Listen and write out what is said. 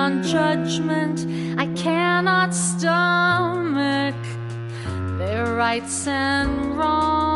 on judgment. I cannot stomach their rights and wrongs.